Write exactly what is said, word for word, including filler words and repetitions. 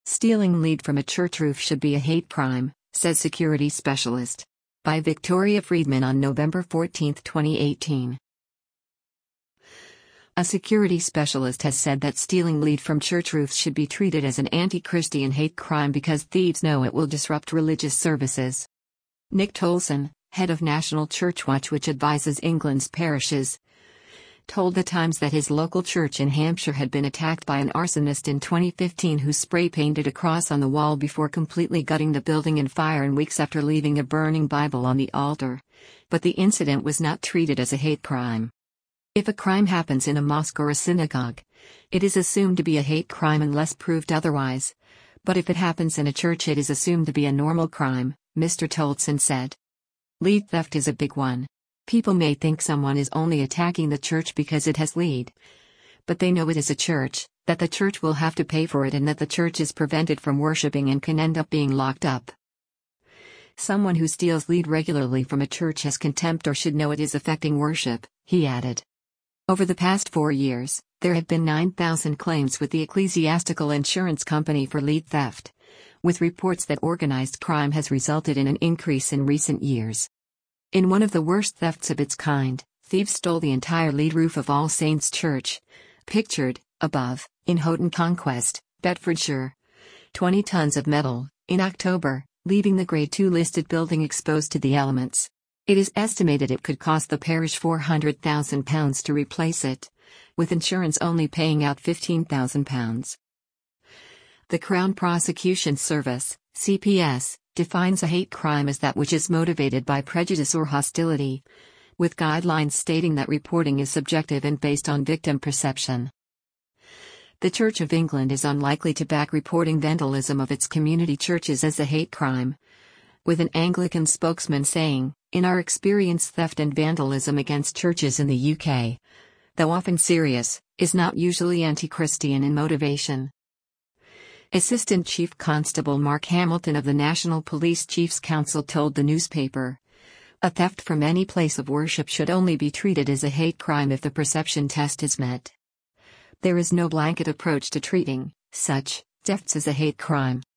Stealing lead from a church roof should be a hate crime, says security specialist. By Victoria Friedman on November fourteenth, twenty eighteen. A security specialist has said that stealing lead from church roofs should be treated as an anti-Christian hate crime because thieves know it will disrupt religious services. Nick Tolson, head of National Church Watch, which advises England's parishes, told The Times that his local church in Hampshire had been attacked by an arsonist in twenty fifteen who spray-painted a cross on the wall before completely gutting the building in fire in weeks after leaving a burning Bible on the altar. But the incident was not treated as a hate crime. If a crime happens in a mosque or a synagogue, it is assumed to be a hate crime unless proved otherwise. But if it happens in a church, it is assumed to be a normal crime, Mister Tolson said. Lead theft is a big one. People may think someone is only attacking the church because it has lead. But they know it is a church, that the church will have to pay for it, and that the church is prevented from worshiping and can end up being locked up. Someone who steals lead regularly from a church has contempt or should know it is affecting worship, he added. Over the past four years, there have been nine thousand claims with the Ecclesiastical Insurance Company for lead theft, with reports that organized crime has resulted in an increase in recent years. In one of the worst thefts of its kind, thieves stole the entire lead roof of All Saints Church, pictured above, in Houghton Conquest, Bedfordshire. twenty tons of metal, in October, leaving the Grade two listed building exposed to the elements. It is estimated it could cost the parish four hundred thousand pounds to replace it, with insurance only paying out fifteen thousand pounds. The Crown Prosecution Service, C P S, defines a hate crime as that which is motivated by prejudice or hostility, with guidelines stating that reporting is subjective and based on victim perception. The Church of England is unlikely to back reporting vandalism of its community churches as a hate crime, with an Anglican spokesman saying, "In our experience, theft and vandalism against churches in the U K, though often serious, is not usually anti-Christian in motivation." Assistant Chief Constable Mark Hamilton of the National Police Chiefs Council told the newspaper, "A theft from any place of worship should only be treated as a hate crime if the perception test is met. There is no blanket approach to treating such thefts as a hate crime."